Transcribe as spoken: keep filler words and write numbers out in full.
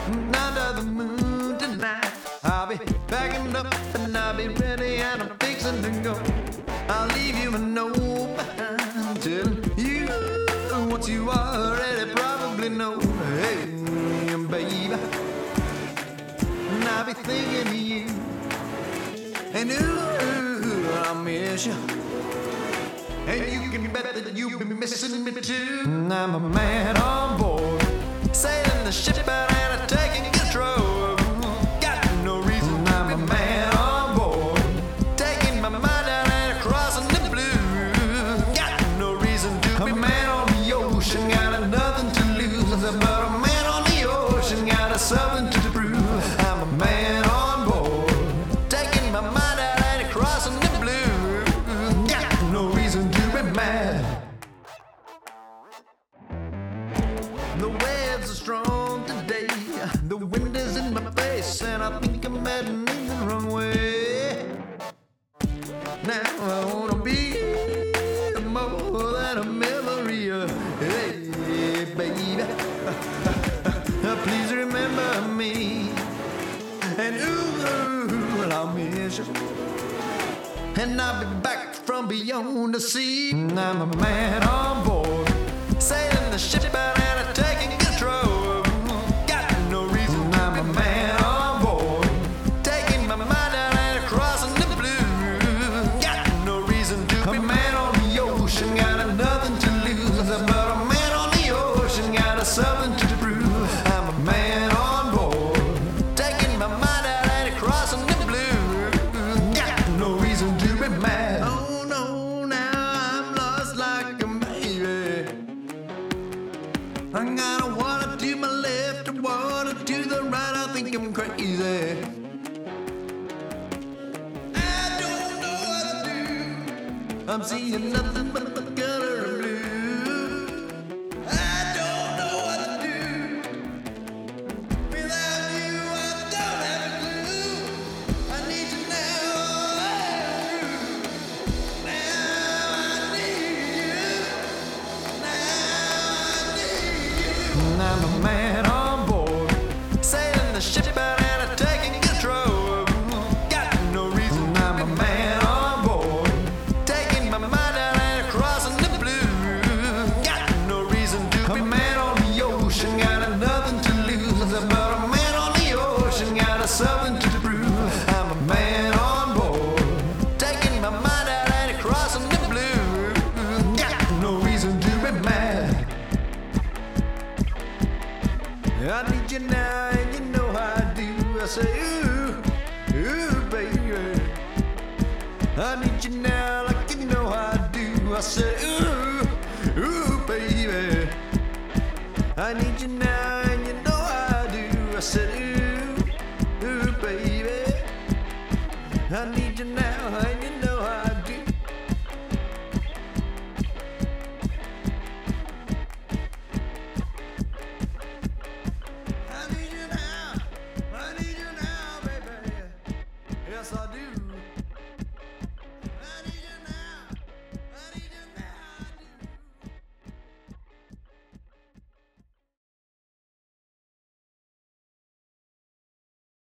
under the moon tonight. I'll be packing up and I'll be ready and I'm fixing to go. I'll leave you a note behind telling you what you already probably know. Hey, baby, and I'll be thinking of you, and ooh, I'll miss you. And you can bet that you'll be missing me too. I'm a man on board, sailing the ship out and taking control. Got no reason. I'm a man on board, taking my mind out and crossing the blue. Got no reason to be. A man on the ocean, got nothing to lose. But a man on the ocean, got something to prove. I'm a man on board, taking my mind out and crossing the blue. Got no reason to be mad. The waves are strong today, the wind is in my face, and I think I'm heading in the wrong way. Now I wanna be more than a memory. uh, Hey, baby, please remember me. And ooh, I'll miss you. And I'll be back from beyond the sea. I'm a man on board, sailing the ship out and taking control. Got no reason. I'm a man on board, taking my mind out and crossing the blue. Got no reason to be. A man on the ocean, got nothing to lose. But a man on the ocean, got something to prove. I'm a man on board, taking my mind out and crossing the blue. Got no reason to be mad. Oh no, now I'm lost like a baby. I got a water to my left, a water to the right. I think I'm crazy. I don't know what to do. I'm seeing nothing but the color of blue. I don't know what to do. Without you, I don't have a clue. I need you now. Now I need you. Now I need you. I'm a man on board, sailing the ship out and taking control. Got no reason. I'm a man on board, taking my mind out and crossing the blue. Got no reason to be. A man on the ocean, got nothing to lose. But a man on the ocean, got something to prove. I'm a man on board, taking my mind out and crossing the blue. Got no reason to be mad. I need you now, and you know how I do. I say, ooh, ooh, baby. I need you now, like you know how I do. I say, ooh, ooh, baby. I need you now, and you know how I do. I said, ooh, ooh, baby. I need you now, and you know how I do. I need you now, I need you now, baby. Yes, I do.